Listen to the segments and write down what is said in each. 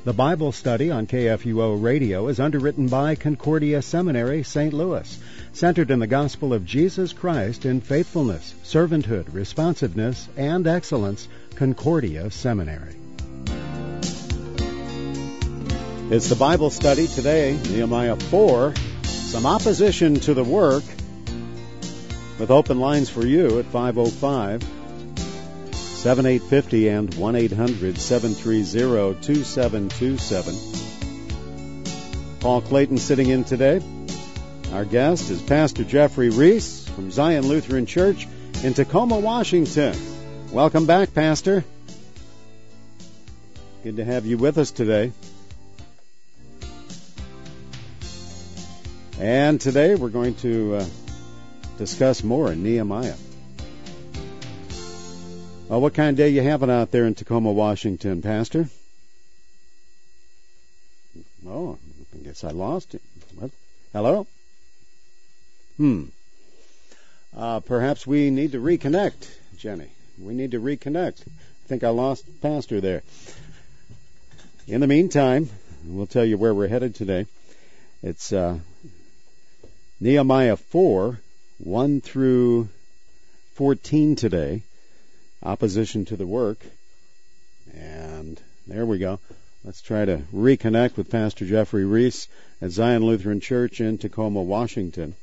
The Bible study on KFUO Radio is underwritten by Concordia Seminary, St. Louis, centered in the gospel of Jesus Christ in faithfulness, servanthood, responsiveness, and excellence. Concordia Seminary. It's the Bible study today, Nehemiah 4, some opposition to the work, with open lines for you at 505-7850 and 1-800-730-2727. Paul Clayton sitting in today. Our guest is Pastor Jeffrey Reese from Zion Lutheran Church in Tacoma, Washington. Welcome back, Pastor. Good to have you with us today. And today we're going to discuss more in Nehemiah. Well, what kind of day you having out there in Tacoma, Washington, Pastor? Oh, I guess I lost it. What? Hello? Perhaps we need to reconnect, Jenny. We need to reconnect. I think I lost Pastor there. In the meantime, we'll tell you where we're headed today. It's Nehemiah 4, 1 through 14 today. Opposition to the work. And there we go. Let's try to reconnect with Pastor Jeffrey Reese at Zion Lutheran Church in Tacoma, Washington.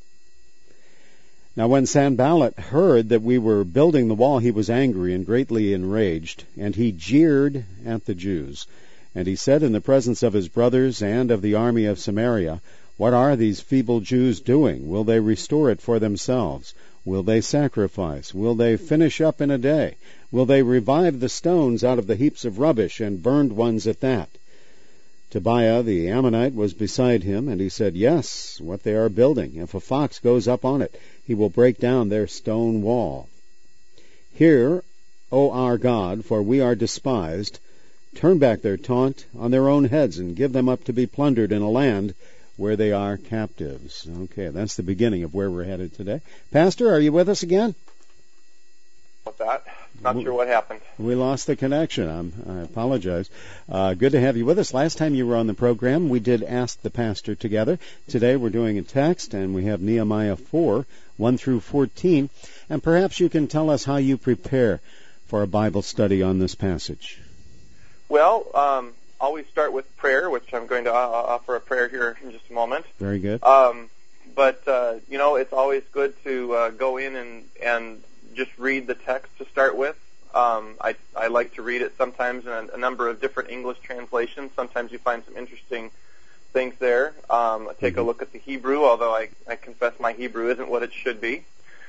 Now, when Sanballat heard that we were building the wall, he was angry and greatly enraged, and he jeered at the Jews. And he said in the presence of his brothers and of the army of Samaria, "What are these feeble Jews doing? Will they restore it for themselves? Will they sacrifice? Will they finish up in a day? Will they revive the stones out of the heaps of rubbish and burned ones at that?" Tobiah the Ammonite was beside him, and he said, "Yes, what they are building. If a fox goes up on it, he will break down their stone wall. Hear, O our God, for we are despised. Turn back their taunt on their own heads and give them up to be plundered in a land where they are captives." Okay, that's the beginning of where we're headed today. Pastor, are you with us again? What's that? Not sure what happened. We lost the connection. I apologize. Good to have you with us. Last time you were on the program, we did Ask the Pastor together. Today we're doing a text, and we have Nehemiah 4, 1 through 14. And perhaps you can tell us how you prepare for a Bible study on this passage. Well, always start with prayer, which I'm going to offer a prayer here in just a moment. Very good. But it's always good to go in and just read the text to start with. I like to read it sometimes in a number of different English translations. Sometimes you find some interesting things there. Take a look at the Hebrew, although I confess my Hebrew isn't what it should be.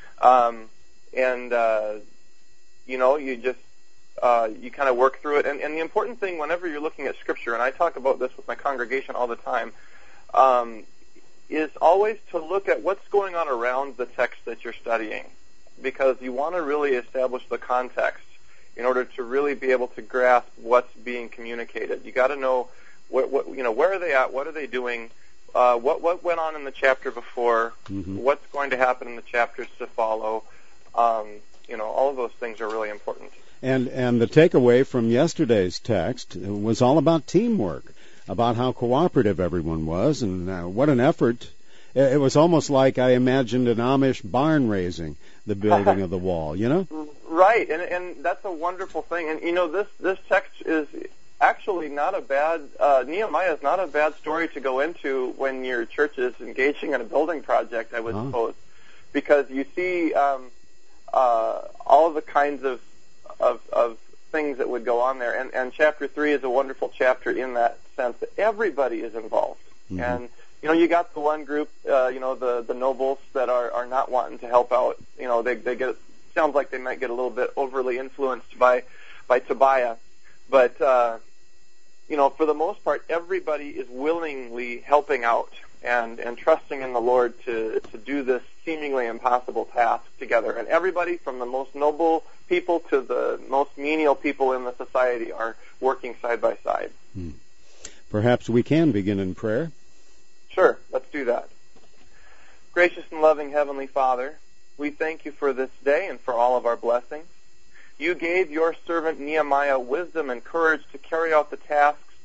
You kind of work through it. And the important thing whenever you're looking at Scripture, and I talk about this with my congregation all the time, is always to look at what's going on around the text that you're studying, because you want to really establish the context in order to really be able to grasp what's being communicated. You got to know where are they at, what are they doing, what went on in the chapter before, what's going to happen in the chapters to follow. All of those things are really important. And the takeaway from yesterday's text was all about teamwork, about how cooperative everyone was, and what an effort. It was almost like I imagined an Amish barn raising the building of the wall, Right, and that's a wonderful thing. And, this text is actually not a bad, Nehemiah is not a bad story to go into when your church is engaging in a building project, I would suppose, because you see all of the kinds of things that would go on there. And chapter 3 is a wonderful chapter in that sense that everybody is involved. And, you got the one group, the nobles that are not wanting to help out. They get, sounds like they might get a little bit overly influenced by Tobiah. But, for the most part, everybody is willingly helping out and trusting in the Lord to do this seemingly impossible task together. And everybody from the most noble people to the most menial people in the society are working side by side. Perhaps we can begin in prayer. Sure, let's do that. Gracious and loving Heavenly Father, we thank you for this day and for all of our blessings. You gave your servant Nehemiah wisdom and courage to carry out the tasks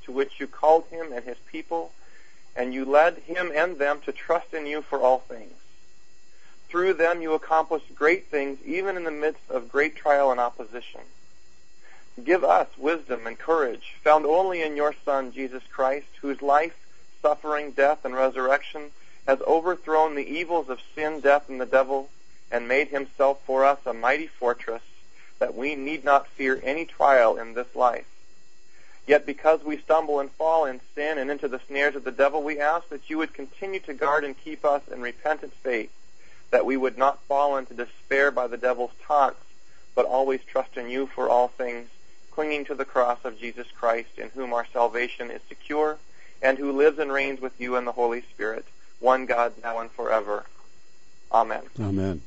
to which you called him and his people, and you led him and them to trust in you for all things. Through them you accomplished great things, even in the midst of great trial and opposition. Give us wisdom and courage, found only in your Son, Jesus Christ, whose life, suffering, death, and resurrection has overthrown the evils of sin, death, and the devil, and made himself for us a mighty fortress, that we need not fear any trial in this life. Yet because we stumble and fall in sin and into the snares of the devil, we ask that you would continue to guard and keep us in repentant faith, that we would not fall into despair by the devil's taunts, but always trust in you for all things, clinging to the cross of Jesus Christ, in whom our salvation is secure, and who lives and reigns with you in the Holy Spirit, one God, now and forever. Amen. Amen.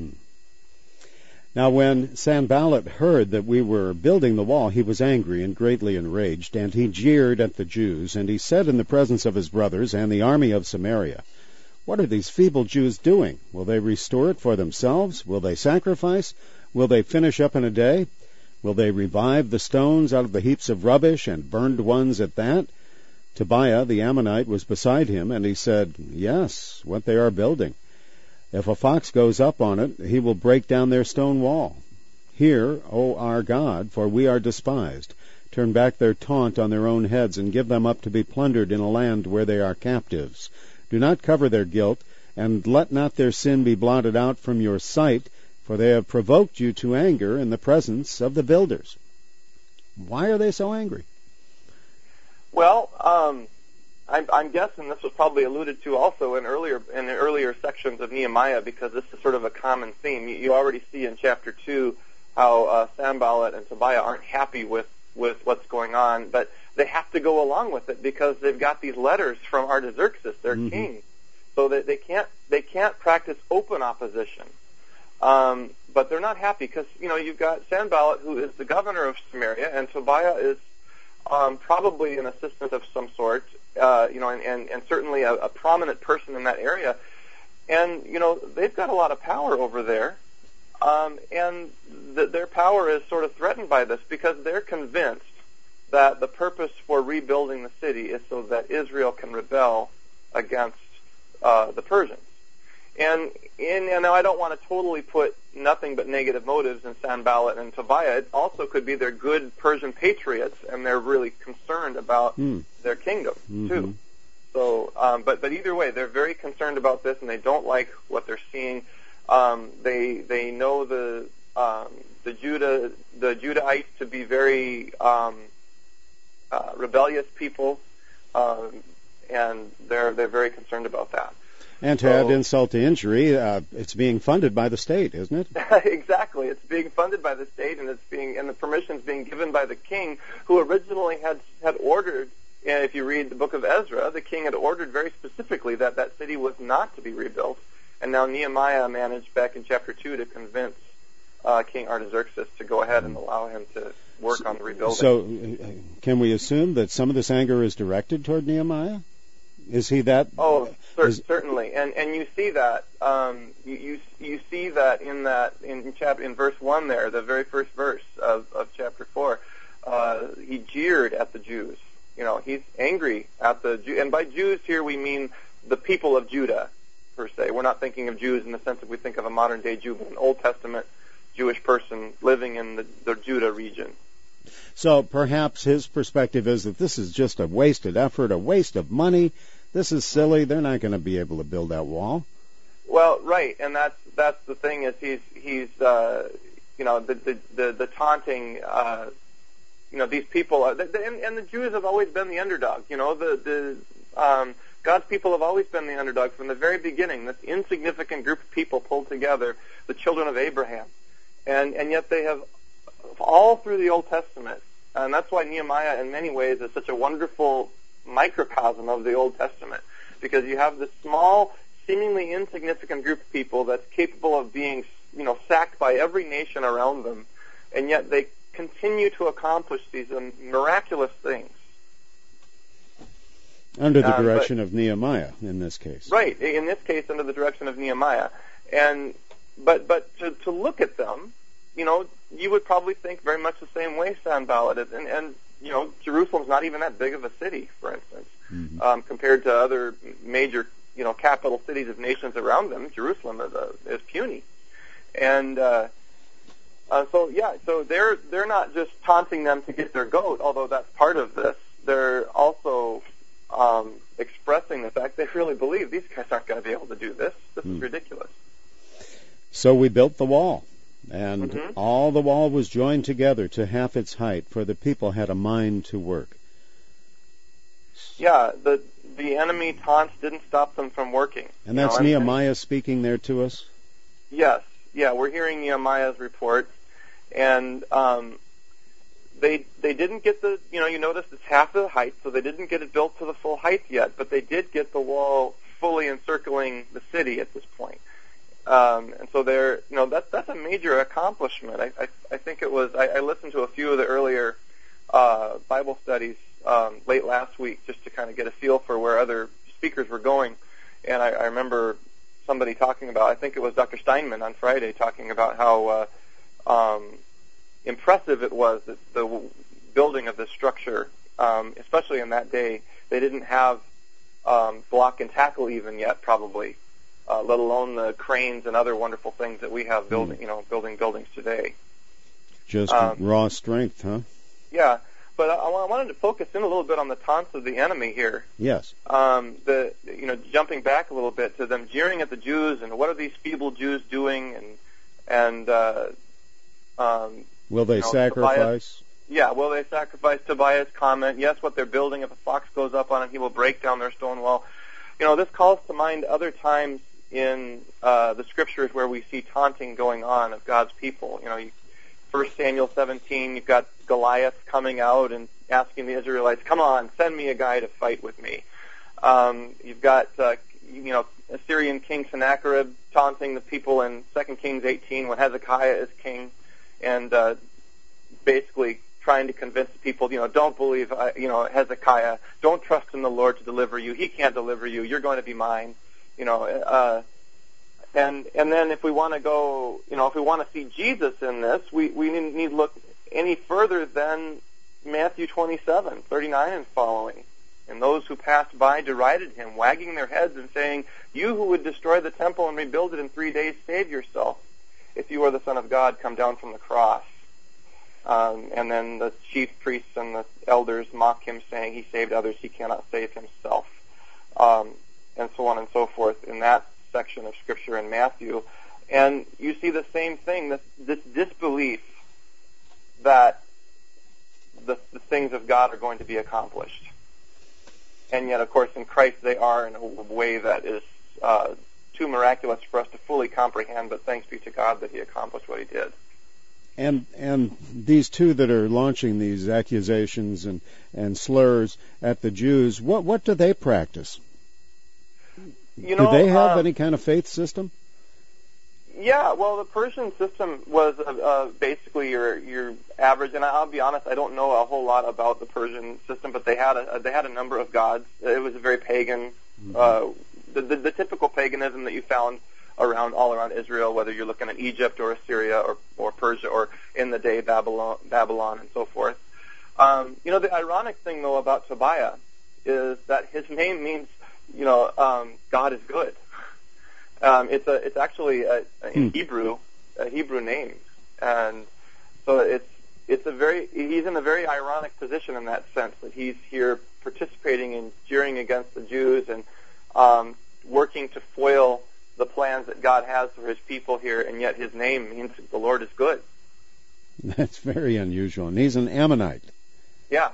Now when Sanballat heard that we were building the wall, he was angry and greatly enraged, and he jeered at the Jews, and he said in the presence of his brothers and the army of Samaria, "What are these feeble Jews doing? Will they restore it for themselves? Will they sacrifice? Will they finish up in a day? Will they revive the stones out of the heaps of rubbish, and burned ones at that?" Tobiah the Ammonite was beside him, and he said, "Yes, what they are building. If a fox goes up on it, he will break down their stone wall. Hear, O our God, for we are despised. Turn back their taunt on their own heads, and give them up to be plundered in a land where they are captives. Do not cover their guilt, and let not their sin be blotted out from your sight, for they have provoked you to anger in the presence of the builders." Why are they so angry? Well, I'm guessing this was probably alluded to also in earlier sections of Nehemiah, because this is sort of a common theme. You already see in chapter 2 how Sanballat and Tobiah aren't happy with what's going on, but they have to go along with it because they've got these letters from Artaxerxes, their king, so that they can't practice open opposition. But they're not happy because you've got Sanballat, who is the governor of Samaria, and Tobiah is probably an assistant of some sort, and certainly a prominent person in that area. And, they've got a lot of power over there, and their power is sort of threatened by this because they're convinced that the purpose for rebuilding the city is so that Israel can rebel against the Persians. And now I don't want to totally put nothing but negative motives in Sanballat and Tobiah. It also could be they're good Persian patriots, and they're really concerned about their kingdom too. So, but either way, they're very concerned about this, and they don't like what they're seeing. They know the Judahites to be very rebellious people, and they're very concerned about that. And to add insult to injury, it's being funded by the state, isn't it? Exactly. It's being funded by the state, and the permission's being given by the king, who originally had ordered. And if you read the book of Ezra, the king had ordered very specifically that city was not to be rebuilt. And now Nehemiah managed back in chapter 2 to convince King Artaxerxes to go ahead and allow him to work on the rebuilding. So can we assume that some of this anger is directed toward Nehemiah? Is he that? Oh, certainly, and you see that you see that in verse 1 there, the very first verse of chapter 4. He jeered at the Jews. He's angry at the Jews, and by Jews here we mean the people of Judah per se. We're not thinking of Jews in the sense that we think of a modern day Jew, but an Old Testament Jewish person living in the Judah region. So perhaps his perspective is that this is just a wasted effort, a waste of money. This is silly. They're not going to be able to build that wall. Well, right, and that's the thing is he's the taunting. These people and the Jews have always been the underdog. God's people have always been the underdog from the very beginning. This insignificant group of people pulled together, the children of Abraham, and yet they have all through the Old Testament, and that's why Nehemiah in many ways is such a wonderful microcosm of the Old Testament, because you have this small, seemingly insignificant group of people that's capable of being, sacked by every nation around them, and yet they continue to accomplish these miraculous things. Under the direction of Nehemiah, in this case. Right, in this case, under the direction of Nehemiah. But to look at them, you would probably think very much the same way Sanballat is. And Jerusalem's not even that big of a city, for instance, compared to other major, capital cities of nations around them. Jerusalem is puny, and so they're not just taunting them to get their goat, although that's part of this. They're also expressing the fact they really believe these guys aren't going to be able to do this. This is ridiculous. So we built the wall, and all the wall was joined together to half its height, for the people had a mind to work. Yeah, the enemy taunts didn't stop them from working. And that's Nehemiah speaking there to us? Yes. Yeah, we're hearing Nehemiah's report, and they didn't get the, you notice it's half the height, so they didn't get it built to the full height yet, but they did get the wall fully encircling the city at this point. And so they're, that's a major accomplishment. I think it was, I listened to a few of the earlier Bible studies late last week just to kind of get a feel for where other speakers were going, and I remember somebody talking about, I think it was Dr. Steinman on Friday, talking about how impressive it was, that the building of this structure, especially in that day. They didn't have block and tackle even yet, probably, let alone the cranes and other wonderful things that we have building buildings today. Just raw strength, huh? Yeah, but I wanted to focus in a little bit on the taunts of the enemy here. Yes. Jumping back a little bit to them jeering at the Jews, and what are these feeble Jews doing, and will they sacrifice? Will they sacrifice? Tobiah's comment, yes, what they're building, if a fox goes up on it, he will break down their stone wall. This calls to mind other times in the scriptures where we see taunting going on of God's people. 1 Samuel 17, you've got Goliath coming out and asking the Israelites, come on, send me a guy to fight with me. You've got, Assyrian King Sennacherib taunting the people in 2 Kings 18 when Hezekiah is king, and basically trying to convince the people, don't believe, Hezekiah, don't trust in the Lord to deliver you. He can't deliver you. You're going to be mine. And then if we want to go, if we want to see Jesus in this, we need to look any further than Matthew 27:39 and following. And those who passed by derided him, wagging their heads and saying, you who would destroy the temple and rebuild it in 3 days, save yourself. If you are the Son of God, come down from the cross. And then the chief priests and the elders mock him, saying, he saved others, he cannot save himself. And so on and so forth in that section of Scripture in Matthew. And you see the same thing, this disbelief that the things of God are going to be accomplished. And yet, of course, in Christ they are in a way that is too miraculous for us to fully comprehend, but thanks be to God that he accomplished what he did. And these two that are launching these accusations and slurs at the Jews, what do they practice? Do they have any kind of faith system? Yeah, well, the Persian system was basically your average, and I'll be honest, I don't know a whole lot about the Persian system, but they had a number of gods. It was a very pagan, the typical paganism that you found all around Israel, whether you're looking at Egypt or Assyria or Persia or in the day Babylon and so forth. The ironic thing though about Tobiah is that his name means God is good. It's actually in Hebrew, a Hebrew name, and so he's in a very ironic position in that sense that he's here participating in jeering against the Jews and working to foil the plans that God has for his people here, and yet his name means the Lord is good. That's very unusual, and he's an Ammonite. Yeah.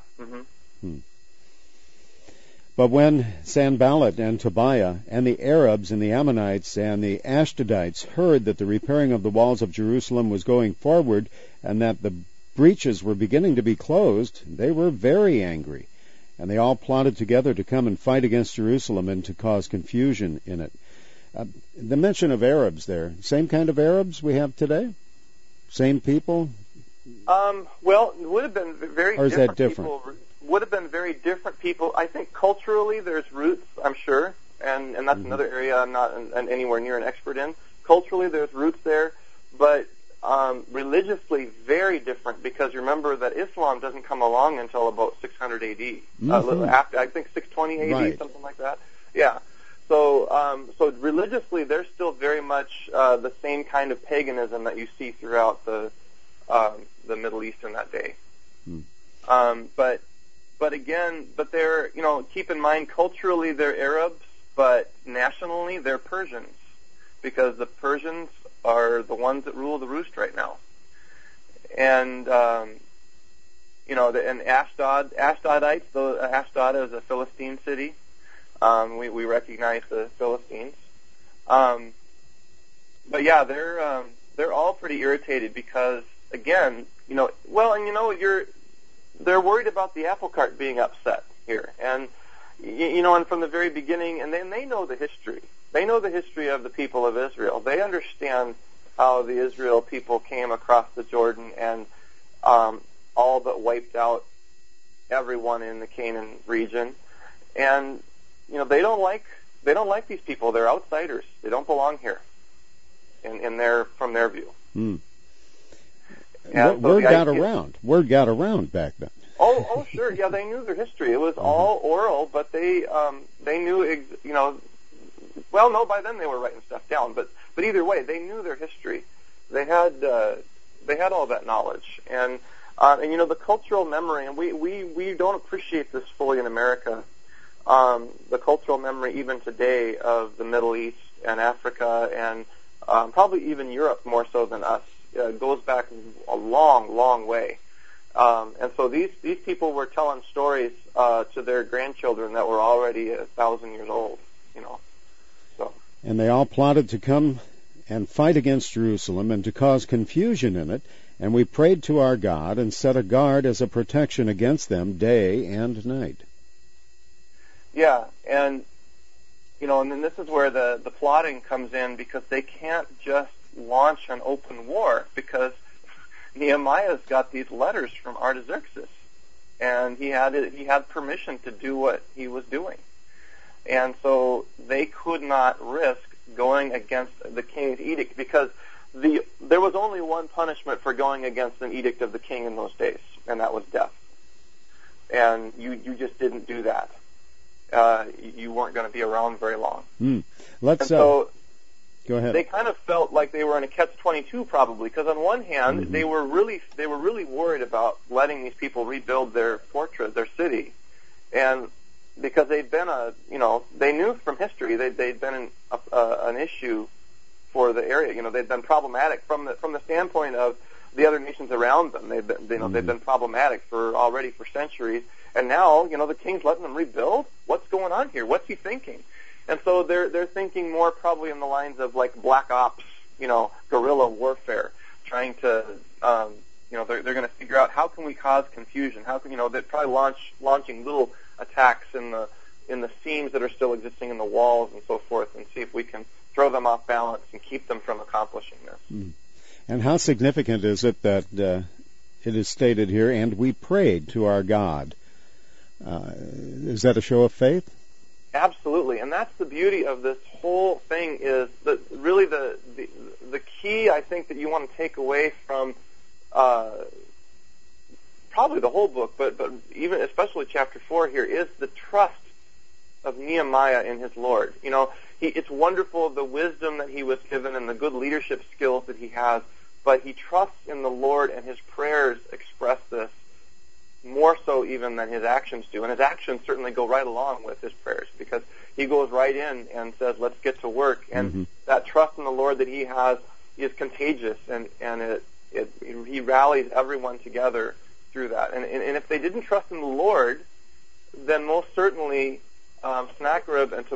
But when Sanballat and Tobiah and the Arabs and the Ammonites and the Ashdodites heard that the repairing of the walls of Jerusalem was going forward and that the breaches were beginning to be closed, they were very angry. And they all plotted together to come and fight against Jerusalem and to cause confusion in it. The mention of Arabs there, same kind of Arabs we have today? Same people? Well, it would have been very or is different, that different? people. Would have been very different people. I think culturally there's roots, I'm sure, and that's another area I'm not anywhere near an expert in. Culturally there's roots there, but religiously very different, because remember that Islam doesn't come along until about 600 AD. After, I think 620 AD, right. Something like that. Yeah. So religiously, they're still very much the same kind of paganism that you see throughout the Middle East in that day. But they're, keep in mind, culturally they're Arabs, but nationally they're Persians, because the Persians are the ones that rule the roost right now. And and Ashdodites, Ashdod is a Philistine city. We recognize the Philistines. But yeah, they're all pretty irritated because, again, they're worried about the apple cart being upset here. And, and from the very beginning, and then they know the history. They know the history of the people of Israel. They understand how the Israel people came across the Jordan and all but wiped out everyone in the Canaan region. And they don't like these people. They're outsiders. They don't belong here, from their view. Word got around. Word got around back then. Oh, sure. Yeah, they knew their history. It was all oral, but they knew, well, no, by then they were writing stuff down. But either way, they knew their history. They had all that knowledge, and the cultural memory. And we don't appreciate this fully in America. The cultural memory, even today, of the Middle East and Africa and probably even Europe more so than us, goes back a long, long way. And so these people were telling stories to their grandchildren that were already 1,000 years old. So. And they all plotted to come and fight against Jerusalem and to cause confusion in it. And we prayed to our God and set a guard as a protection against them day and night. Yeah, and then this is where the plotting comes in, because they can't just launch an open war, because Nehemiah's got these letters from Artaxerxes, and he had permission to do what he was doing, and so they could not risk going against the king's edict, because there was only one punishment for going against an edict of the king in those days, and that was death. And you just didn't do that. You weren't going to be around very long. Go ahead. They kind of felt like they were in a catch-22 probably, because on one hand they were really worried about letting these people rebuild their fortress, their city, and because they'd been they knew from history they'd been an issue for the area. They'd been problematic from the standpoint of the other nations around them. They've been problematic for centuries, and now the king's letting them rebuild. What's going on here? What's he thinking? And so they're thinking more probably in the lines of like black ops, guerrilla warfare, trying to they're going to figure out how can we cause confusion? How can they're probably launching little attacks in the seams that are still existing in the walls and so forth, and see if we can throw them off balance and keep them from accomplishing this. And how significant is it that it is stated here, and we prayed to our God? Is that a show of faith? Absolutely, and that's the beauty of this whole thing, is that really the key, I think, that you want to take away from probably the whole book, but even especially chapter 4 here, is the trust of Nehemiah in his Lord. It's wonderful the wisdom that he was given and the good leadership skills that he has, but he trusts in the Lord, and his prayers express this more so even than his actions do. And his actions certainly go right along with his prayers, because he goes right in and says, let's get to work. And that trust in the Lord that he has is contagious, and he rallies everyone together through that. And if they didn't trust in the Lord, then most certainly Sanballat and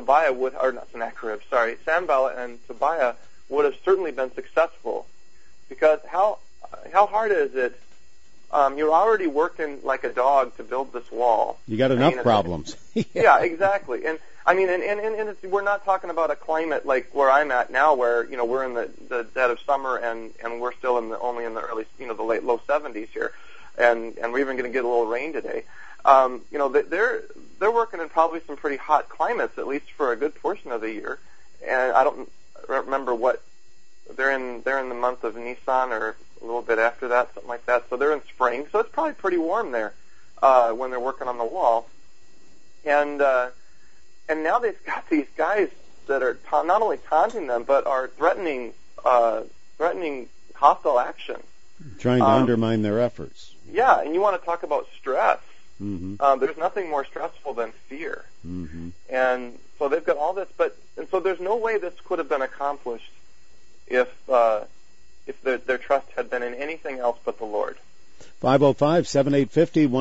Tobiah would have certainly been successful, because how hard is it? You're already working like a dog to build this wall. You got enough problems. Yeah, exactly. And we're not talking about a climate like where I'm at now, where we're in the dead of summer and we're still only in the early the low 70s here, and we're even going to get a little rain today. They're working in probably some pretty hot climates, at least for a good portion of the year. And I don't remember what they're in the month of Nisan or a little bit after that, something like that. So they're in spring, so it's probably pretty warm there when they're working on the wall. And now they've got these guys that are not only taunting them, but are threatening hostile action. Trying to undermine their efforts. Yeah, and you want to talk about stress. Mm-hmm. There's nothing more stressful than fear. Mm-hmm. And so they've got all this, and so there's no way this could have been accomplished if their trust had been in anything else but the Lord. 505-7850,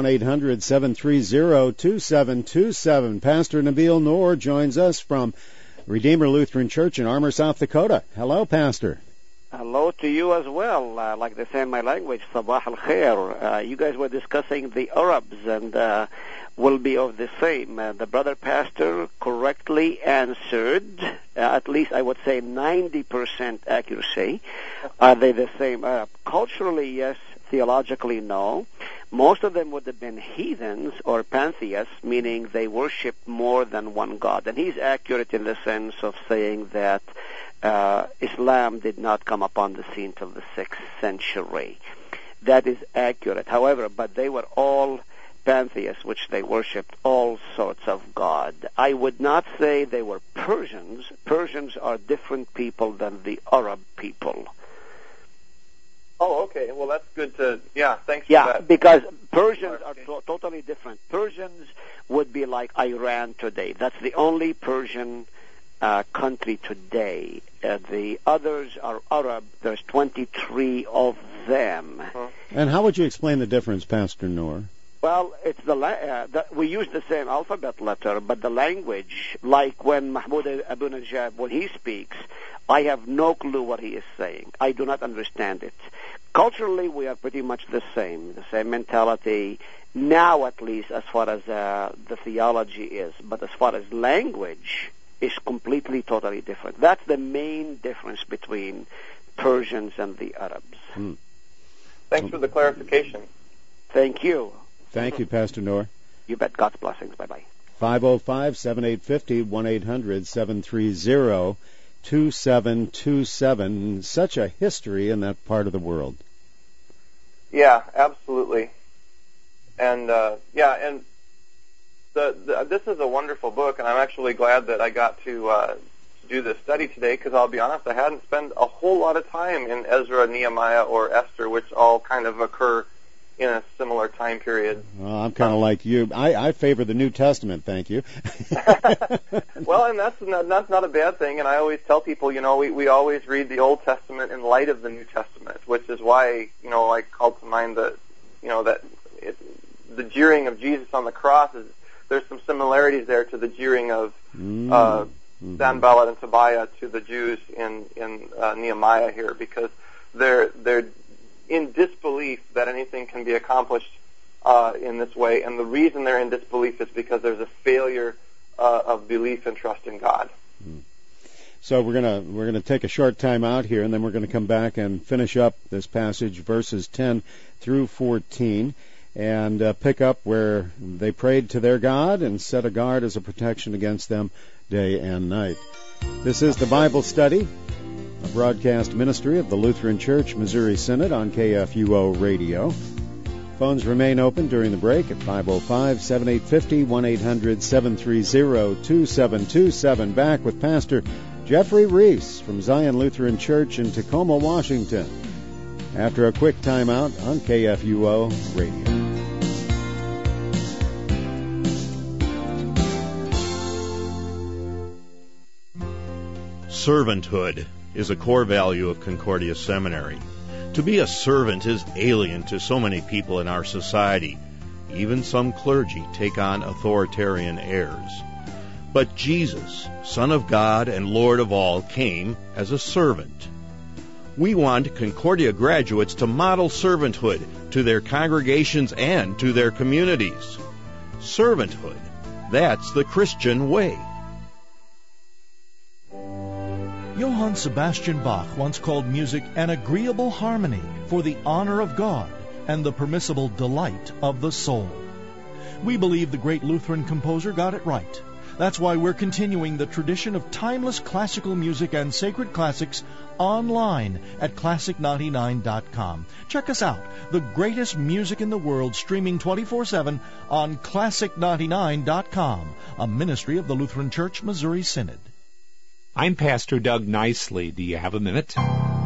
1-800-730-2727. Pastor Nabil Noor joins us from Redeemer Lutheran Church in Armour, South Dakota. Hello, Pastor. Hello to you as well. Like they say in my language, Sabah al-Khair. You guys were discussing the Arabs and will be of the same. The brother pastor correctly answered, at least I would say 90% accuracy. Are they the same Arab? Culturally, yes. Theologically, no. Most of them would have been heathens or pantheists, meaning they worship more than one God. And he's accurate in the sense of saying that Islam did not come upon the scene till the 6th century. That is accurate. However, but they were all pantheists, which they worshipped all sorts of God. I would not say they were Persians. Persians are different people than the Arab people. Oh, okay. Well, that's good to, thanks for that. Yeah, because Persians are totally different. Persians would be like Iran today. That's the only Persian country today. The others are Arab. There's 23 of them. And how would you explain the difference, Pastor Noor? Well, it's we use the same alphabet letter, but the language, like when Mahmoud Ahmadinejad, when he speaks, I have no clue what he is saying. I do not understand it. Culturally, we are pretty much the same mentality, now at least as far as the theology is. But as far as language, it's completely, totally different. That's the main difference between Persians and the Arabs. Thanks for the clarification. Thank you. Thank you, Pastor Noor. You bet. God's blessings. Bye-bye. 505-7850, 1-800-730-2727. Such a history in that part of the world. Yeah, absolutely. And this is a wonderful book, and I'm actually glad that I got to do this study today, because I'll be honest, I hadn't spent a whole lot of time in Ezra, Nehemiah, or Esther, which all kind of occur in a similar time period. Well, I'm kind of like you. I favor the New Testament, thank you. Well, and that's not a bad thing, and I always tell people, we always read the Old Testament in light of the New Testament, which is why, I called to mind the jeering of Jesus on the cross there's some similarities there to the jeering of Sanballat and Tobiah to the Jews in Nehemiah here, because they're in disbelief that anything can be accomplished in this way, and the reason they're in disbelief is because there's a failure of belief and trust in God. So we're gonna take a short time out here, and then we're going to come back and finish up this passage, verses 10 through 14, and pick up where they prayed to their God and set a guard as a protection against them day and night. This is the Bible Study, a broadcast ministry of the Lutheran Church Missouri Synod on KFUO Radio. Phones remain open during the break at 505-7850, 1-800-730-2727. Back with Pastor Jeffrey Reese from Zion Lutheran Church in Tacoma, Washington, after a quick timeout on KFUO Radio. Servanthood is a core value of Concordia Seminary. To be a servant is alien to so many people in our society. Even some clergy take on authoritarian airs. But Jesus, Son of God and Lord of all, came as a servant. We want Concordia graduates to model servanthood to their congregations and to their communities. Servanthood, that's the Christian way. Johann Sebastian Bach once called music an agreeable harmony for the honor of God and the permissible delight of the soul. We believe the great Lutheran composer got it right. That's why we're continuing the tradition of timeless classical music and sacred classics online at Classic99.com. Check us out, the greatest music in the world, streaming 24/7 on Classic99.com, a ministry of the Lutheran Church Missouri Synod. I'm Pastor Doug Nicely. Do you have a minute?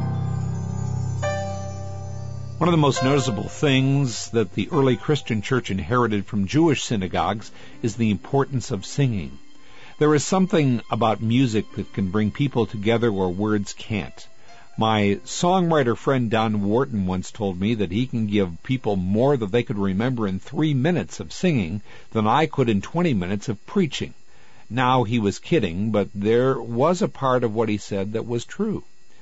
One of the most noticeable things that the early Christian church inherited from Jewish synagogues is the importance of singing. There is something about music that can bring people together where words can't. My songwriter friend Don Wharton once told me that he can give people more that they could remember in 3 minutes of singing than I could in 20 minutes of preaching. Now, he was kidding, but there was a part of what he said that was true.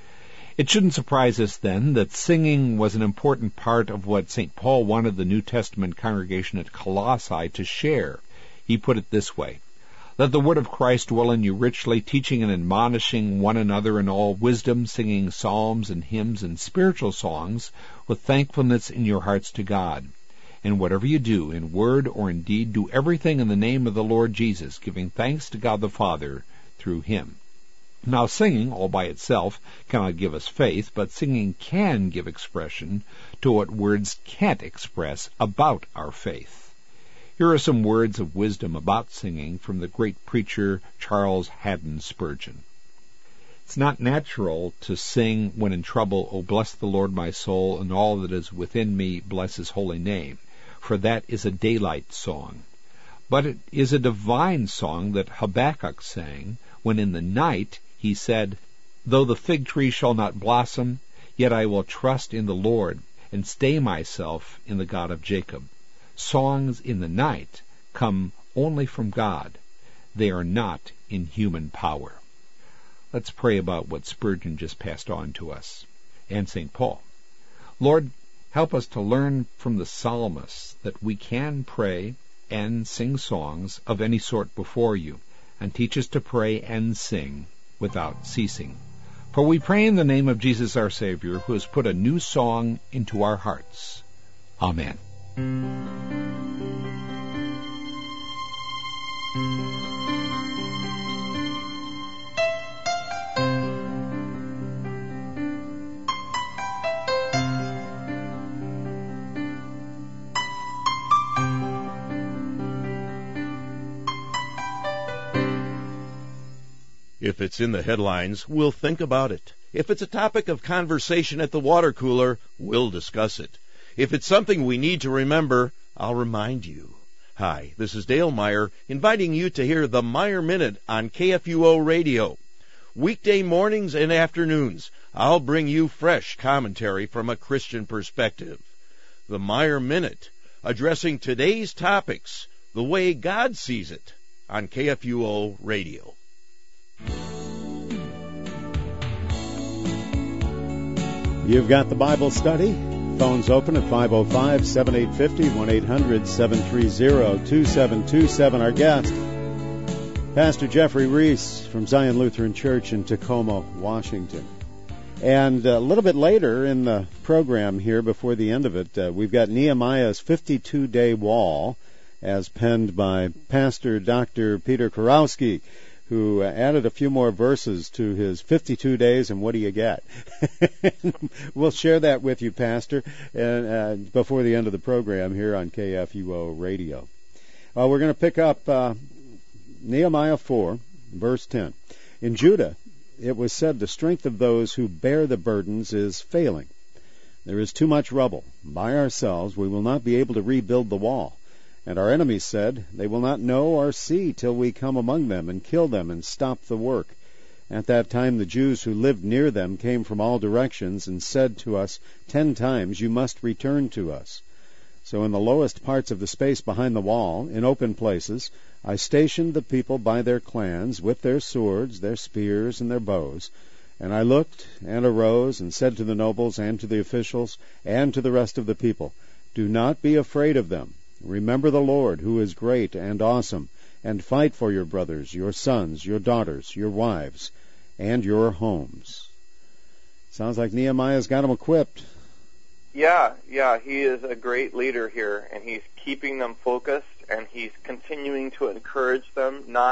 It shouldn't surprise us, then, that singing was an important part of what St. Paul wanted the New Testament congregation at Colossae to share. He put it this way: "Let the word of Christ dwell in you richly, teaching and admonishing one another in all wisdom, singing psalms and hymns and spiritual songs with thankfulness in your hearts to God. And whatever you do, in word or in deed, do everything in the name of the Lord Jesus, giving thanks to God the Father through him." Now, singing, all by itself, cannot give us faith, but singing can give expression to what words can't express about our faith. Here are some words of wisdom about singing from the great preacher Charles Haddon Spurgeon. "It's not natural to sing when in trouble, 'O bless the Lord my soul, and all that is within me, bless his holy name,' for that is a daylight song. But it is a divine song that Habakkuk sang when in the night he said, 'Though the fig tree shall not blossom, yet I will trust in the Lord, and stay myself in the God of Jacob.' Songs in the night come only from God. They are not in human power." Let's pray about what Spurgeon just passed on to us, and St. Paul. Lord, help us to learn from the psalmists that we can pray and sing songs of any sort before you, and teach us to pray and sing without ceasing. For we pray in the name of Jesus our Savior, who has put a new song into our hearts. Amen. If it's in the headlines, we'll think about it. If it's a topic of conversation at the water cooler, we'll discuss it. If it's something we need to remember, I'll remind you. Hi, this is Dale Meyer, inviting you to hear the Meyer Minute on KFUO Radio. Weekday mornings and afternoons, I'll bring you fresh commentary from a Christian perspective. The Meyer Minute, addressing today's topics the way God sees it on KFUO Radio. You've got the Bible study. Phones open at 505-7850, 1-800-730-2727. Our guest, Pastor Jeffrey Reese from Zion Lutheran Church in Tacoma, Washington. And a little bit later in the program here, before the end of it, we've got Nehemiah's 52-day wall, as penned by Pastor Dr. Peter Kurowski, who added a few more verses to his 52 days, and what do you get? We'll share that with you, Pastor, before the end of the program here on KFUO Radio. We're going to pick up Nehemiah 4, verse 10. In Judah, it was said, the strength of those who bear the burdens is failing. There is too much rubble. By ourselves we will not be able to rebuild the wall. And our enemies said, they will not know or see till we come among them and kill them and stop the work. At that time the Jews who lived near them came from all directions and said to us 10 times, you must return to us. So in the lowest parts of the space behind the wall, in open places, I stationed the people by their clans, with their swords, their spears, and their bows. And I looked and arose and said to the nobles and to the officials and to the rest of the people, do not be afraid of them. Remember the Lord, who is great and awesome, and fight for your brothers, your sons, your daughters, your wives, and your homes. Sounds like Nehemiah's got them equipped. Yeah, he is a great leader here, and he's keeping them focused, and he's continuing to encourage them, not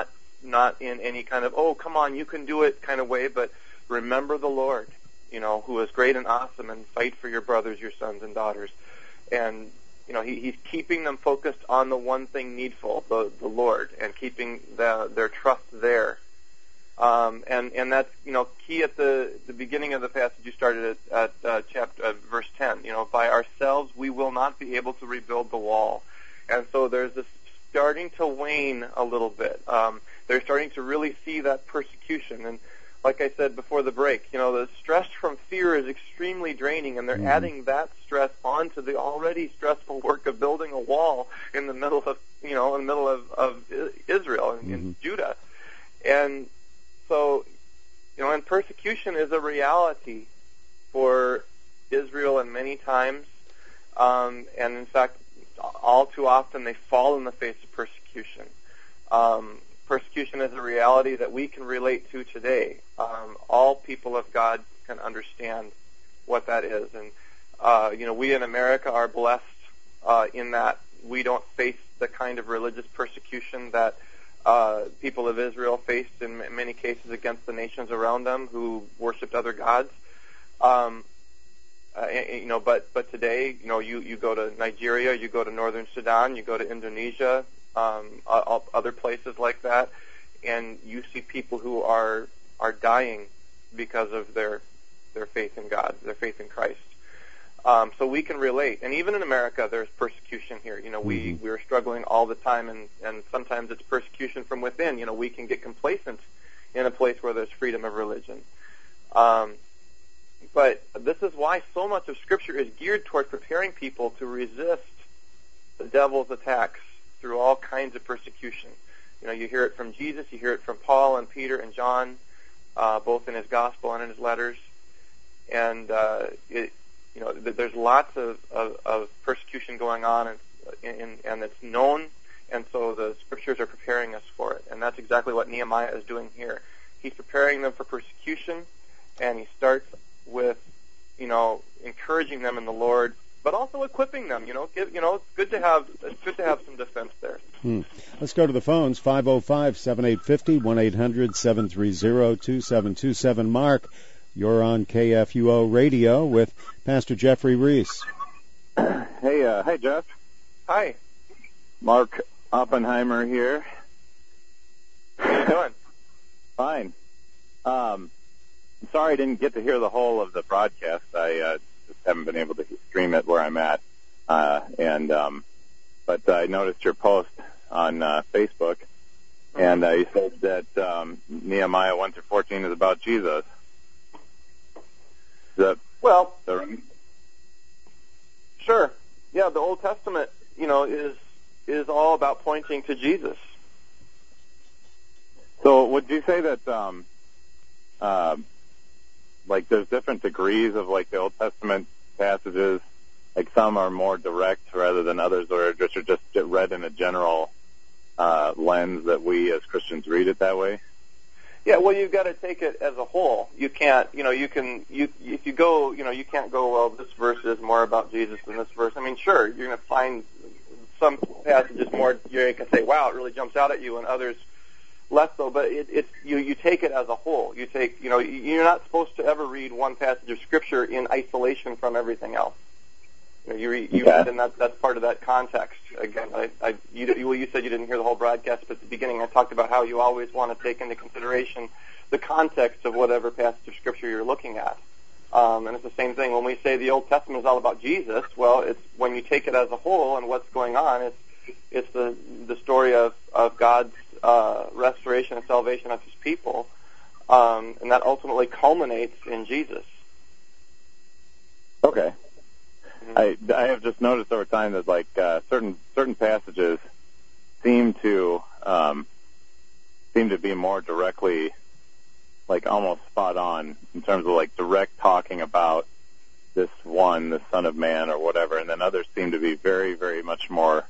not in any kind of, oh, come on, you can do it kind of way, but remember the Lord, who is great and awesome, and fight for your brothers, your sons and daughters. And, he's keeping them focused on the one thing needful, the Lord, and keeping their trust there. And that's, key at the beginning of the passage you started at verse 10. By ourselves we will not be able to rebuild the wall. And so there's this starting to wane a little bit. They're starting to really see that persecution. And like I said before the break, the stress from fear is extremely draining, and they're adding that stress onto the already stressful work of building a wall in the middle of, of Israel and in Judah. And so, and persecution is a reality for Israel in many times. And in fact, all too often they fall in the face of persecution. Persecution is a reality that we can relate to today. All people of God can understand what that is. And, we in America are blessed in that we don't face the kind of religious persecution that people of Israel faced in many cases against the nations around them who worshipped other gods. But today, you go to Nigeria, you go to northern Sudan, you go to Indonesia, other places like that, and you see people who are dying because of their faith in God, their faith in Christ. So we can relate. And even in America, there's persecution here. We're struggling all the time, and sometimes it's persecution from within. We can get complacent in a place where there's freedom of religion. But this is why so much of Scripture is geared toward preparing people to resist the devil's attacks through all kinds of persecution. You hear it from Jesus, you hear it from Paul and Peter and John, both in his gospel and in his letters. And there's lots of persecution going on, and it's known, and so the Scriptures are preparing us for it. And that's exactly what Nehemiah is doing here. He's preparing them for persecution, and he starts with, encouraging them in the Lord, but also equipping them. It's good to have some defense there. Let's go to the phones. 505-7850, 1-800-730-2727. Mark, you're on KFUO Radio with Pastor Jeffrey Reese. Hey, Jeff. Hi. Mark Oppenheimer here. How you doing? Fine. I'm sorry I didn't get to hear the whole of the broadcast. I just haven't been able to stream it where I'm at. But I noticed your post on Facebook, and you said that Nehemiah 1-14 is about Jesus. Sure. Yeah, the Old Testament, is all about pointing to Jesus. So would you say that, there's different degrees of, the Old Testament passages? Some are more direct rather than others, or just get read in a general lens that we as Christians read it that way? Yeah, well, you've got to take it as a whole. You can't, if you go, you can't go, well, this verse is more about Jesus than this verse. I mean, sure, you're going to find some passages more, you can say, wow, it really jumps out at you, and others less so, but you take it as a whole. You take, you're not supposed to ever read one passage of Scripture in isolation from everything else. You read, and that's part of that context. Again, you said you didn't hear the whole broadcast, but at the beginning I talked about how you always want to take into consideration the context of whatever passage of Scripture you're looking at. And it's the same thing when we say the Old Testament is all about Jesus. Well, it's when you take it as a whole and what's going on. It's the story of God's restoration and salvation of His people, and that ultimately culminates in Jesus. Okay. I have just noticed over time that certain passages seem to be more directly almost spot on in terms of direct talking about this one, the Son of Man or whatever, and then others seem to be very, very much more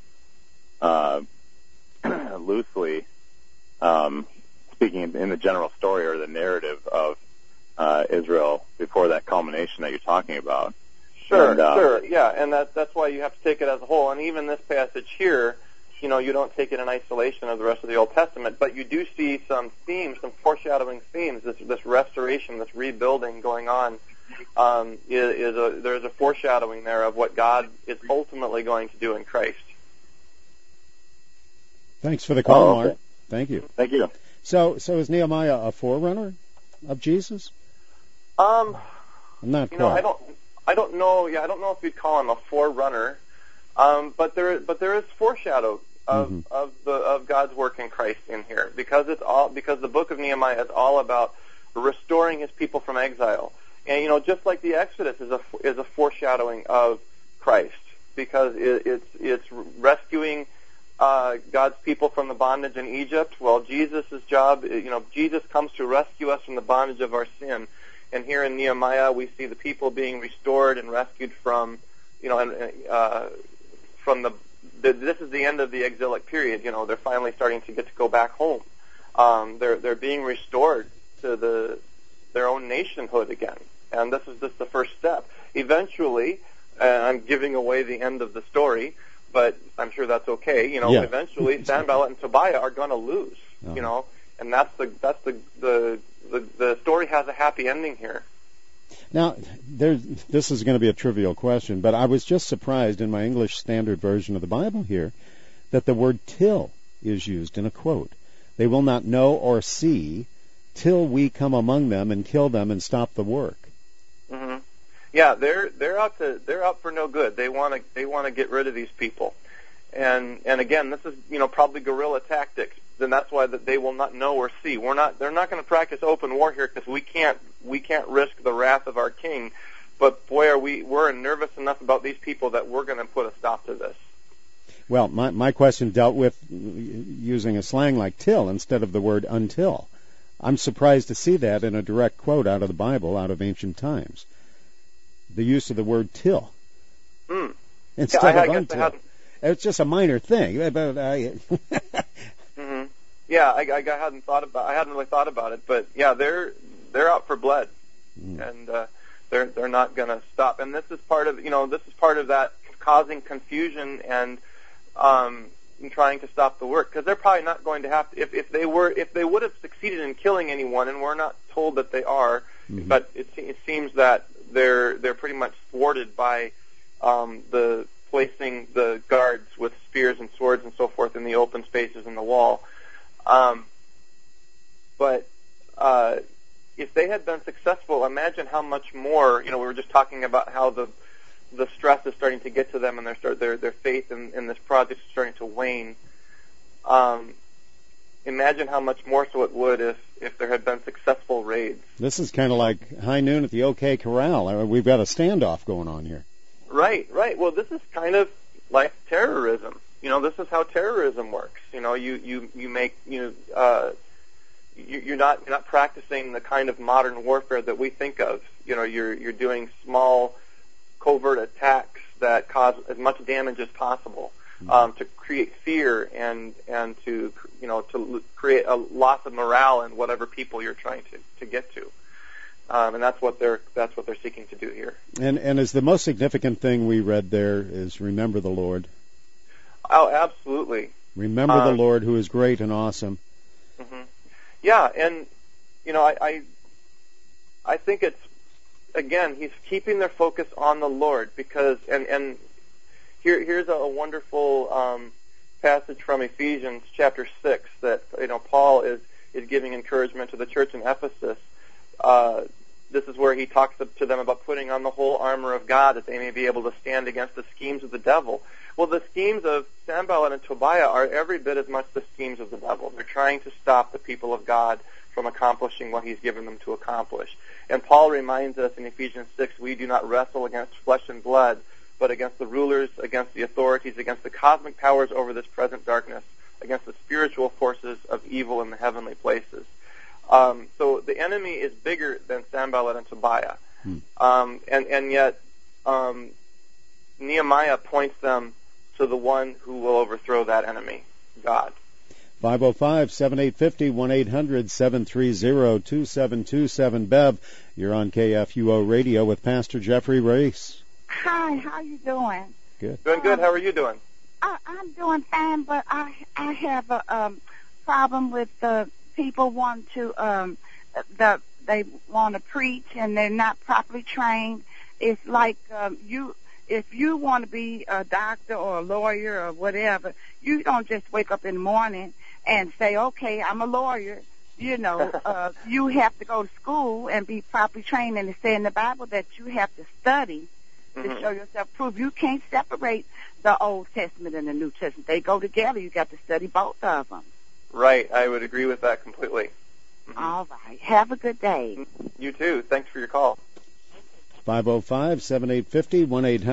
loosely speaking in the general story or the narrative of Israel before that culmination that you're talking about. Sure, yeah, and that's why you have to take it as a whole. And even this passage here, you don't take it in isolation of the rest of the Old Testament, but you do see some themes, some foreshadowing themes. This restoration, this rebuilding going on, there's a foreshadowing there of what God is ultimately going to do in Christ. Thanks for the call, okay. Mark. Thank you. Thank you. So is Nehemiah a forerunner of Jesus? Not quite. I don't know. Yeah, I don't know if you'd call him a forerunner, but there is foreshadow of God's work in Christ in here, because the book of Nehemiah is all about restoring His people from exile, and just like the Exodus is a foreshadowing of Christ, because it's rescuing God's people from the bondage in Egypt. Well, Jesus' job, Jesus comes to rescue us from the bondage of our sin. And here in Nehemiah, we see the people being restored and rescued from, this is the end of the exilic period. They're finally starting to get to go back home. They're being restored to their own nationhood again. And this is just the first step. Eventually, I'm giving away the end of the story, but I'm sure that's okay. Eventually Sanballat and Tobiah are going to lose. And that's the story has a happy ending here. Now, this is going to be a trivial question, but I was just surprised in my English Standard Version of the Bible here that the word till is used in a quote. They will not know or see till we come among them and kill them and stop the work. Mm-hmm. Yeah, they're out for no good. They want to get rid of these people, and again, this is probably guerrilla tactics. Then that's why that they will not know or see. They're not going to practice open war here, because we can't risk the wrath of our king. But boy, we're nervous enough about these people that we're going to put a stop to this. Well, my question dealt with using a slang like till instead of the word until. I'm surprised to see that in a direct quote out of the Bible, out of ancient times. The use of the word till instead of until. It's just a minor thing. Mm-hmm. Yeah, I hadn't really thought about it, but yeah, they're out for blood, and they're not going to stop. And this is part of that causing confusion and trying to stop the work, because they're probably not going to have to. If they would have succeeded in killing anyone, and we're not told that they are, but it seems that they're pretty much thwarted by the placing the guards with spears and swords and so forth in the open spaces in the wall. But if they had been successful, imagine how much more. We were just talking about how the stress is starting to get to them, and their faith in this project is starting to wane. Imagine how much more so it would if there had been successful raids. This is kind of like high noon at the OK Corral. We've got a standoff going on here. Right. Well, this is kind of like terrorism. This is how terrorism works. You make you're not practicing the kind of modern warfare that we think of. You're doing small covert attacks that cause as much damage as possible to create fear and to create a loss of morale in whatever people you're trying to get to. And that's what they're seeking to do here. And is the most significant thing we read there is remember the Lord. Oh, absolutely. Remember the Lord, who is great and awesome. Mm-hmm. Yeah, and I think it's, again, he's keeping their focus on the Lord, because and here's a wonderful passage from Ephesians chapter 6 that Paul is giving encouragement to the church in Ephesus. This is where he talks to them about putting on the whole armor of God that they may be able to stand against the schemes of the devil. Well, the schemes of Sanballat and Tobiah are every bit as much the schemes of the devil. They're trying to stop the people of God from accomplishing what he's given them to accomplish. And Paul reminds us in Ephesians 6, we do not wrestle against flesh and blood, but against the rulers, against the authorities, against the cosmic powers over this present darkness, against the spiritual forces of evil in the heavenly places. So the enemy is bigger than Sanballat and Tobiah. And yet Nehemiah points them to the one who will overthrow that enemy, God. 505-7850, 1-800-730-2727. Bev, you're on KFUO Radio with Pastor Jeffrey Race. Hi, how you doing? Good. Doing good. How are you doing? I'm doing fine, but I have a problem with the people want to they want to preach and they're not properly trained. It's like if you want to be a doctor or a lawyer or whatever, you don't just wake up in the morning and say, okay, I'm a lawyer. You know, you have to go to school and be properly trained, and it says in the Bible that you have to study to show yourself proof. You can't separate the Old Testament and the New Testament. They go together. You got to study both of them. Right. I would agree with that completely. All right. Have a good day. You too. Thanks for your call. 505-7850,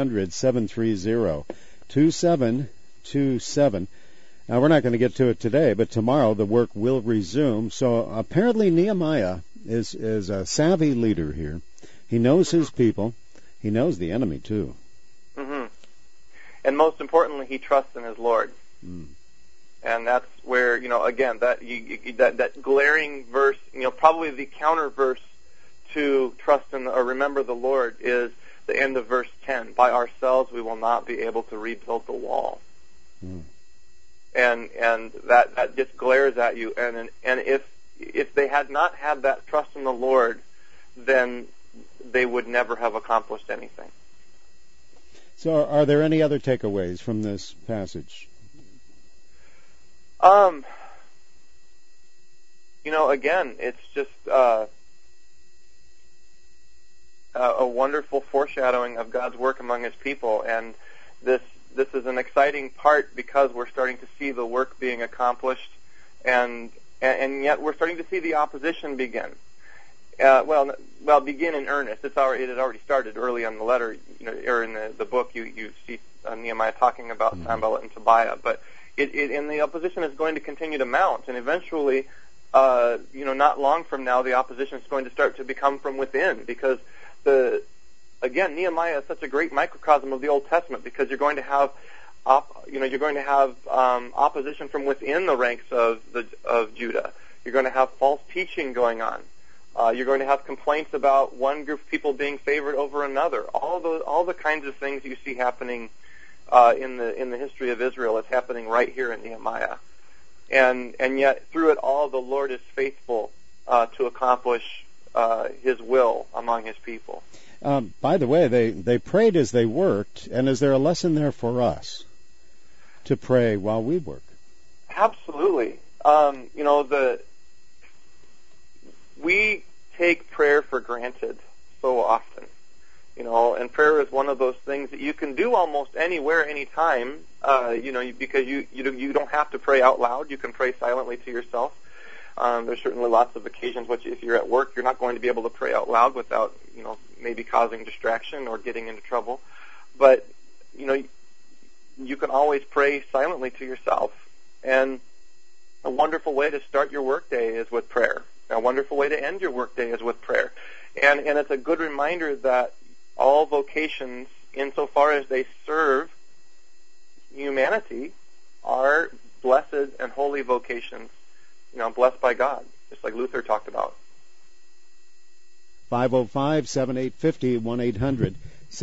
1-800-730-2727. Now, we're not going to get to it today, but tomorrow the work will resume. So apparently Nehemiah is a savvy leader here. He knows his people. He knows the enemy, too. Mm-hmm. And most importantly, he trusts in his Lord. And that's where, again, that glaring verse, probably the counter verse to trust in or remember the Lord is the end of verse 10. By ourselves we will not be able to rebuild the wall. And that just glares at you. And if they had not had that trust in the Lord, then they would never have accomplished anything. So are there any other takeaways from this passage? Again, it's just a wonderful foreshadowing of God's work among His people, and this is an exciting part because we're starting to see the work being accomplished, and yet we're starting to see the opposition begin. Begin in earnest. It had already started early on the letter, or in the book. You see Nehemiah talking about Sanballat and Tobiah, but and the opposition is going to continue to mount, and eventually, not long from now, the opposition is going to start to become from within, because Nehemiah is such a great microcosm of the Old Testament, because you're going to have opposition from within the ranks of Judah. You're going to have false teaching going on. You're going to have complaints about one group of people being favored over another. All the kinds of things you see happening in the history of Israel is happening right here in Nehemiah, and yet through it all, the Lord is faithful to accomplish His will among His people. By the way, they prayed as they worked, and is there a lesson there for us to pray while we work? Absolutely. We take prayer for granted so often, and prayer is one of those things that you can do almost anywhere, anytime, because you don't have to pray out loud. You can pray silently to yourself. There's certainly lots of occasions which, if you're at work, you're not going to be able to pray out loud without, maybe causing distraction or getting into trouble. But, you can always pray silently to yourself. And a wonderful way to start your workday is with prayer. A wonderful way to end your workday is with prayer. And it's a good reminder that all vocations, insofar as they serve humanity, are blessed and holy vocations, blessed by God, just like Luther talked about. 505-7850,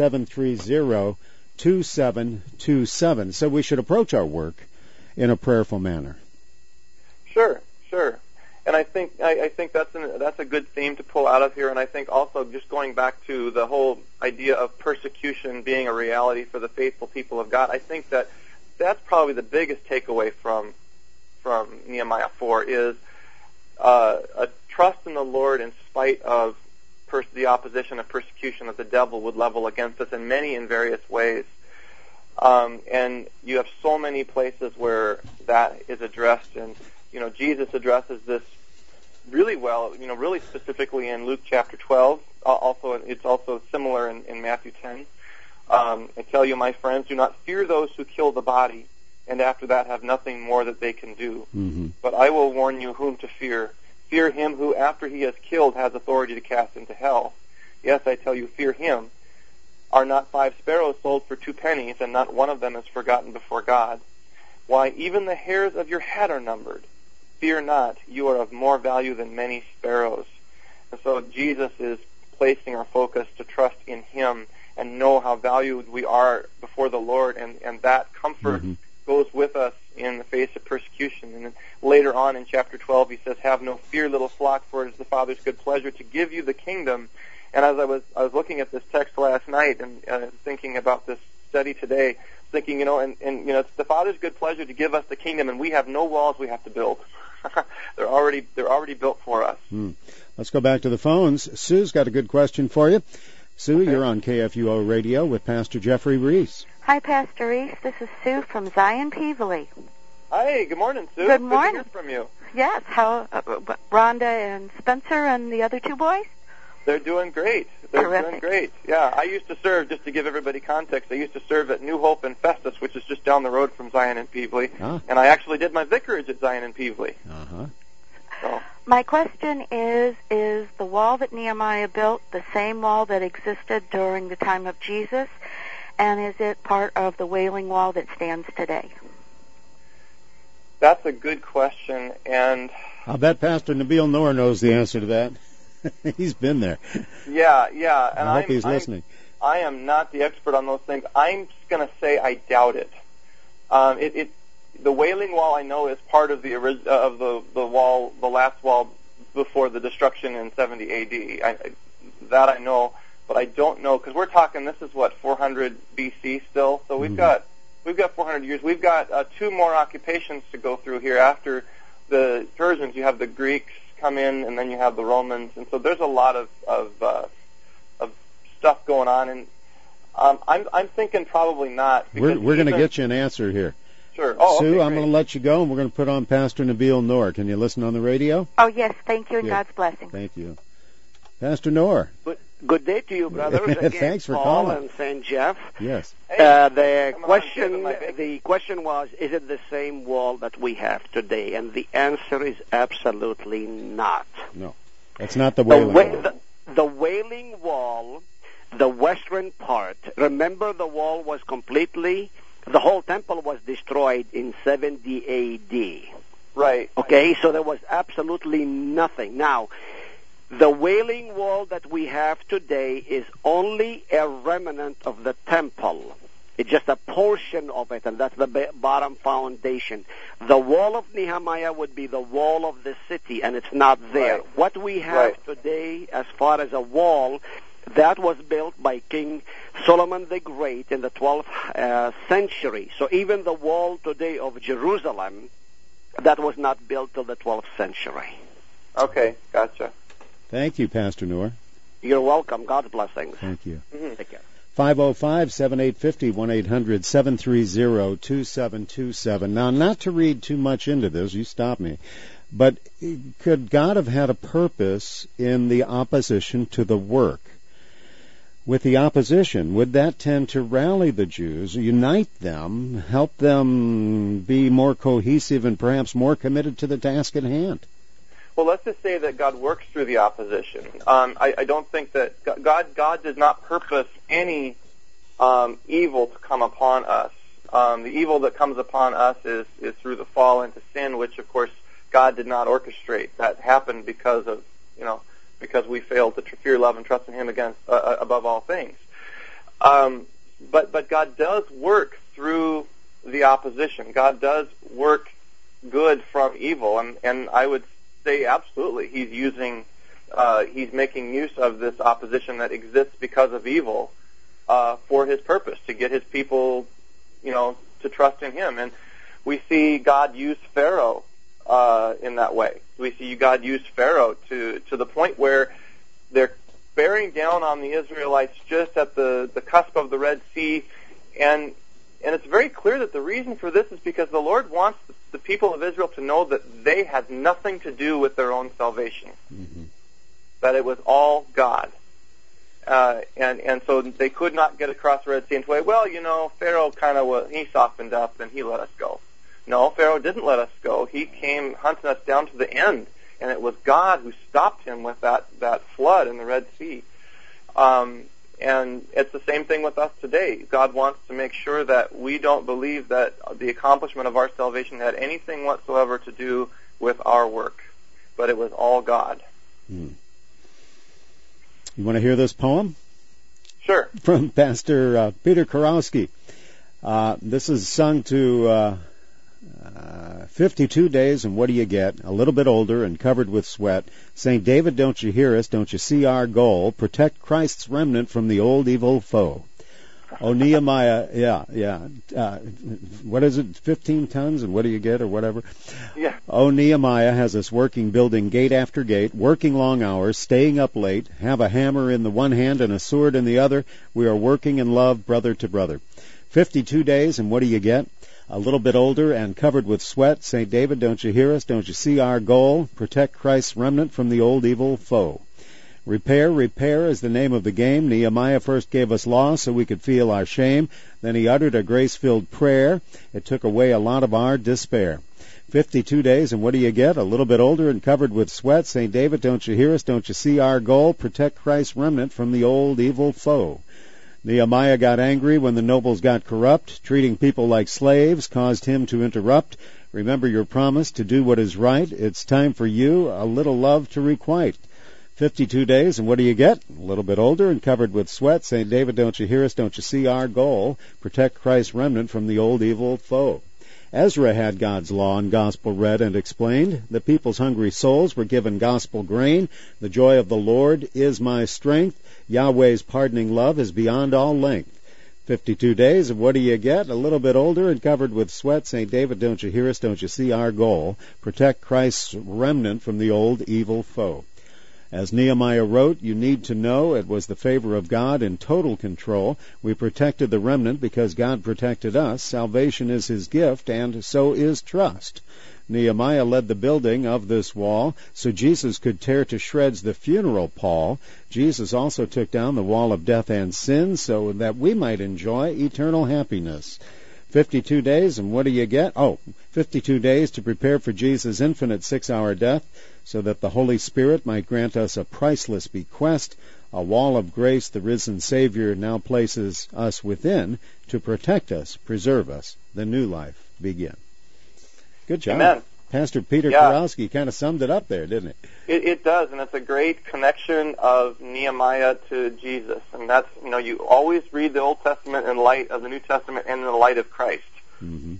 1-800-730-2727. So we should approach our work in a prayerful manner. Sure. And I think that's a good theme to pull out of here. And I think also, just going back to the whole idea of persecution being a reality for the faithful people of God, I think that's probably the biggest takeaway from Nehemiah 4 is a trust in the Lord in spite of the opposition and persecution that the devil would level against us in various ways. And you have so many places where that is addressed, and Jesus addresses this really well, really specifically in Luke chapter 12. It's also similar in Matthew 10. I tell you, my friends, do not fear those who kill the body, and after that have nothing more that they can do. But I will warn you whom to fear. Fear him who, after he has killed, has authority to cast into hell. Yes, I tell you, fear him. Are not 5 sparrows sold for 2 pennies, and not one of them is forgotten before God? Why, even the hairs of your head are numbered. Fear not, you are of more value than many sparrows. And so Jesus is placing our focus to trust in Him and know how valued we are before the Lord, and that comfort goes with us in the face of persecution. And then later on in chapter 12, he says, "Have no fear, little flock, for it is the Father's good pleasure to give you the kingdom." And as I was looking at this text last night and thinking about this study today, thinking, it's the Father's good pleasure to give us the kingdom, and we have no walls we have to build. They're already built for us. Let's go back to the phones. Sue's got a good question for you. Sue, You're on KFUO Radio with Pastor Jeffrey Reese. Hi, Pastor Reese. This is Sue from Zion Peevely. Hi, good morning, Sue. Good morning. Good to hear from you. Yes, how Rhonda and Spencer and the other two boys? They're doing great. Doing great. Yeah, I used to serve, just to give everybody context, I used to serve at New Hope and Festus, which is just down the road from Zion and Peevely. And I actually did my vicarage at Zion and Peevely. So. My question is the wall that Nehemiah built the same wall that existed during the time of Jesus? And is it part of the Wailing Wall that stands today? That's a good question, and I'll bet Pastor Nabil Noor knows the answer to that. He's been there. Yeah, and I hope he's listening. I am not the expert on those things. I'm just going to say I doubt it. The Wailing Wall, I know, is part of the wall, the last wall before the destruction in 70 A.D. That I know, but I don't know, because we're talking, this is 400 B.C. still, so we've got 400 years. We've got 2 more occupations to go through here. After the Persians, you have the Greeks come in, and then you have the Romans, and so there's a lot of stuff going on, and I'm thinking probably not. We're going to get you an answer here. Sure. Sue, I'm going to let you go, and we're going to put on Pastor Nabil Noor. Can you listen on the radio? Oh, yes. Thank you, and God's blessing. Thank you. Pastor Noor. Good day to you, brothers. Again, Thanks for Paul calling. and St. Jeff. Yes. The question was, is it the same wall that we have today? And the answer is absolutely not. No, that's not the Wailing Wall. The Wailing Wall, the western part, remember the wall was the whole temple was destroyed in 70 A.D. Right. Okay, so there was absolutely nothing. Now, the Wailing Wall that we have today is only a remnant of the temple. It's just a portion of it, and that's the bottom foundation. The wall of Nehemiah would be the wall of the city, and it's not there. Right. What we have today as far as a wall, that was built by King Solomon the Great in the 12th century. So even the wall today of Jerusalem, that was not built till the 12th century. Okay, gotcha. Thank you, Pastor Noor. You're welcome. God's blessings. Thank you. Take care. 505-7850, 1-800-730-2727. Now, not to read too much into this, you stop me, but could God have had a purpose in the opposition to the work? With the opposition, would that tend to rally the Jews, unite them, help them be more cohesive and perhaps more committed to the task at hand? Well, let's just say that God works through the opposition. I don't think that God does not purpose any evil to come upon us. The evil that comes upon us is through the fall into sin, which of course God did not orchestrate. That happened because we failed to fear, love, and trust in Him above all things. But God does work through the opposition. God does work good from evil, and I would say absolutely He's making use of this opposition that exists because of evil for His purpose, to get His people, to trust in Him. And we see God use Pharaoh in that way. We see God use Pharaoh to the point where they're bearing down on the Israelites just at the cusp of the Red Sea, and it's very clear that the reason for this is because the Lord wants the people of Israel to know that they had nothing to do with their own salvation, that it was all God. And so they could not get across the Red Sea and say, well, Pharaoh he softened up and he let us go. No, Pharaoh didn't let us go. He came hunting us down to the end, and it was God who stopped him with that flood in the Red Sea. And it's the same thing with us today. God wants to make sure that we don't believe that the accomplishment of our salvation had anything whatsoever to do with our work, but it was all God. You want to hear this poem? Sure. From Pastor Peter Kurowski. This is sung to 52 days, and what do you get? A little bit older and covered with sweat. St. David, don't you hear us? Don't you see our goal? Protect Christ's remnant from the old evil foe. Oh, Nehemiah, what is it, 15 tons, and what do you get, or whatever? Yeah. Oh, Nehemiah has us working, building gate after gate, working long hours, staying up late, have a hammer in the one hand and a sword in the other. We are working in love, brother to brother. 52 days, and what do you get? A little bit older and covered with sweat. St. David, don't you hear us? Don't you see our goal? Protect Christ's remnant from the old evil foe. Repair is the name of the game. Nehemiah first gave us law so we could feel our shame. Then he uttered a grace-filled prayer. It took away a lot of our despair. 52 days, and what do you get? A little bit older and covered with sweat. St. David, don't you hear us? Don't you see our goal? Protect Christ's remnant from the old evil foe. Nehemiah got angry when the nobles got corrupt. Treating people like slaves caused him to interrupt. Remember your promise to do what is right. It's time for you a little love to requite. 52 days, and what do you get? A little bit older and covered with sweat. St. David, don't you hear us? Don't you see our goal? Protect Christ's remnant from the old evil foe. Ezra had God's law and gospel read and explained. The people's hungry souls were given gospel grain. The joy of the Lord is my strength. Yahweh's pardoning love is beyond all length. 52 days, and what do you get? A little bit older and covered with sweat. St. David, don't you hear us? Don't you see our goal? Protect Christ's remnant from the old evil foe. As Nehemiah wrote, you need to know it was the favor of God in total control. We protected the remnant because God protected us. Salvation is his gift, and so is trust. Nehemiah led the building of this wall so Jesus could tear to shreds the funeral pall. Jesus also took down the wall of death and sin so that we might enjoy eternal happiness. 52 days, and what do you get? 52 days to prepare for Jesus' infinite 6-hour death so that the Holy Spirit might grant us a priceless bequest. A wall of grace the risen Savior now places us within to protect us, preserve us. The new life begin. Good job. Amen. Pastor Peter Kurowski kind of summed it up there, didn't it? It does, and it's a great connection of Nehemiah to Jesus. And that's, you always read the Old Testament in light of the New Testament and in the light of Christ. Mm-hmm.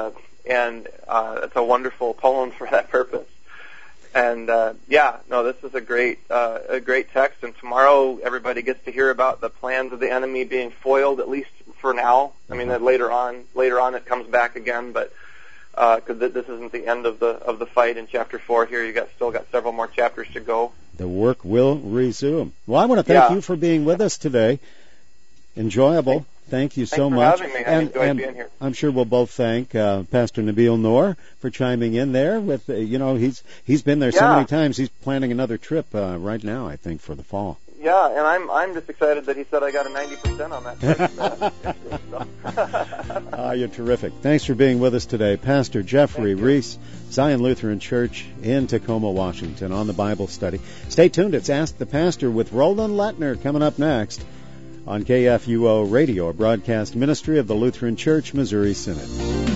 It's a wonderful poem for that purpose. And this is a great text. And tomorrow, everybody gets to hear about the plans of the enemy being foiled, at least for now. I mean, that later on, it comes back again, but because this isn't the end of the fight in chapter 4. Here, still got several more chapters to go. The work will resume. Well, I want to thank you for being with us today. Enjoyable. Thank you so much. Thanks for having me. I enjoyed being here. I'm sure we'll both thank Pastor Nabil Noor for chiming in there. With he's been there so many times. He's planning another trip right now, I think, for the fall. Yeah, and I'm just excited that he said I got a 90% on that. You're terrific. Thanks for being with us today, Pastor Jeffrey Reese, Zion Lutheran Church in Tacoma, Washington, on the Bible study. Stay tuned. It's Ask the Pastor with Roland Lettner coming up next on KFUO Radio, a broadcast ministry of the Lutheran Church Missouri Synod.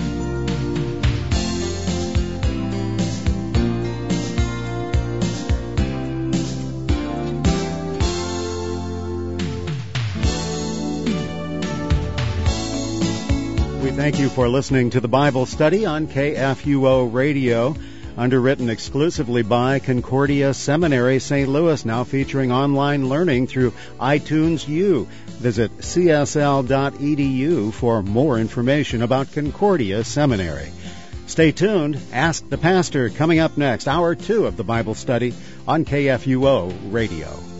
Thank you for listening to the Bible study on KFUO Radio, underwritten exclusively by Concordia Seminary, St. Louis, now featuring online learning through iTunes U. Visit csl.edu for more information about Concordia Seminary. Stay tuned. Ask the Pastor coming up next, hour 2 of the Bible study on KFUO Radio.